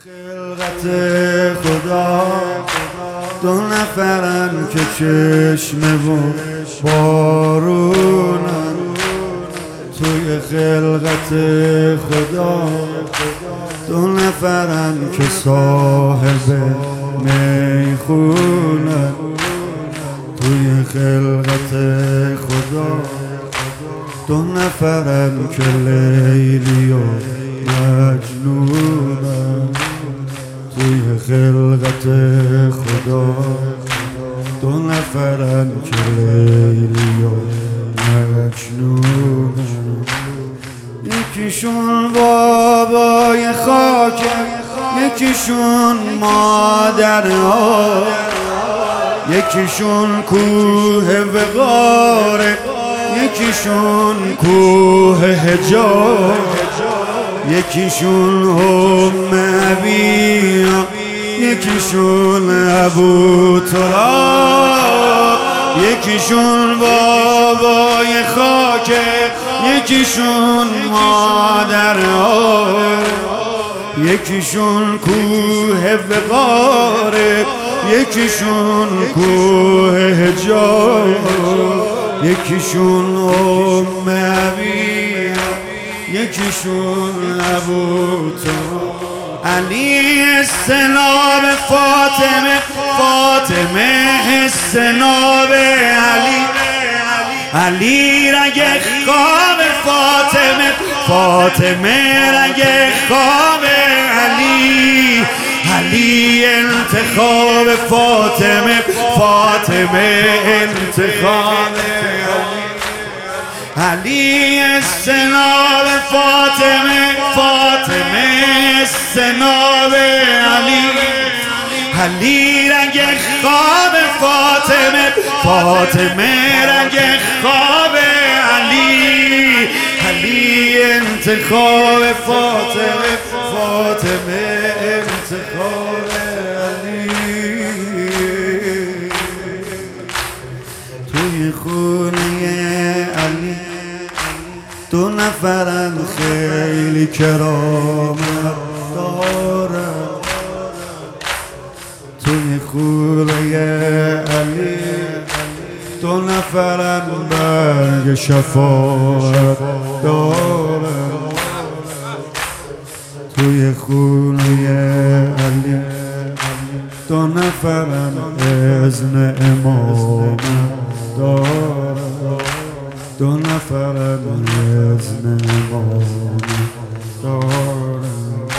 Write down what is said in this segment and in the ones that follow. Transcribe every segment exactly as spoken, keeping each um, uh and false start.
خلقت خدا دو نفرن که چشم و بارونن توی خلقت خدا، دو نفرن که صاحب میخونن توی خلقت خدا، دو نفرن که لیلی و مجنونن توی خلقت خدا، دو نفرن که لیلی و مجنونن. یکیشون بابای خاکه، یکیشون مادرها، یکیشون کوه وقاره، یکیشون کوه حجاب، یکیشون هم ابیا، یکیشون ابو تراب، یکیشون بابای خاکه، یکیشون مادرها، یکیشون کوه وقاره، یکیشون کوه حجاب، یکیشون ام ابیا، یکیشون ابو تراب. علی استناب فاطمه، فاطمه استناب علی، علی رگ خواب فاطمه، فاطمه رگ خواب علی، علی انتخاب فاطمه، فاطمه انتخاب علی، علی استناب فاطمه، فاطمه استناب علی، علی رگ خواب فاطمه، فاطمه رگ خواب علی، علی انتخاب فاطمه، فاطمه انتخاب علی. توی خونه علی دو نفرن خیلی کرامت دارن، توی خونه علی دو نفرن برگ شفاعت دارن، توی خونه علی دو نفرن اذن امامت دارن، دو نفرن اذن امامت دارن.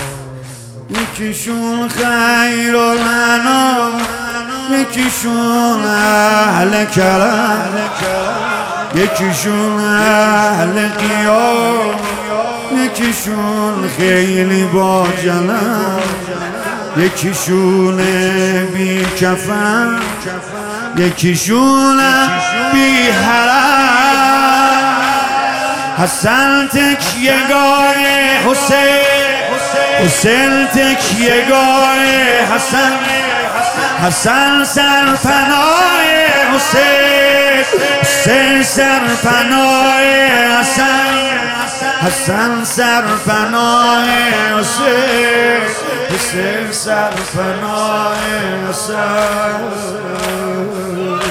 یکیشون خیر الانام، یکیشون اهل کرم، یکیشون اهل قیام، یکیشون خیلی با جلم، یکیشون بی کفن، یکیشون بی حرم. حسن تکیهگاه حسین، حسین تکیهگاه حسن، حسن سرپناه حسین، حسین سرپناه حسن، حسن سرپناه حسین، حسین سرپناه حسن.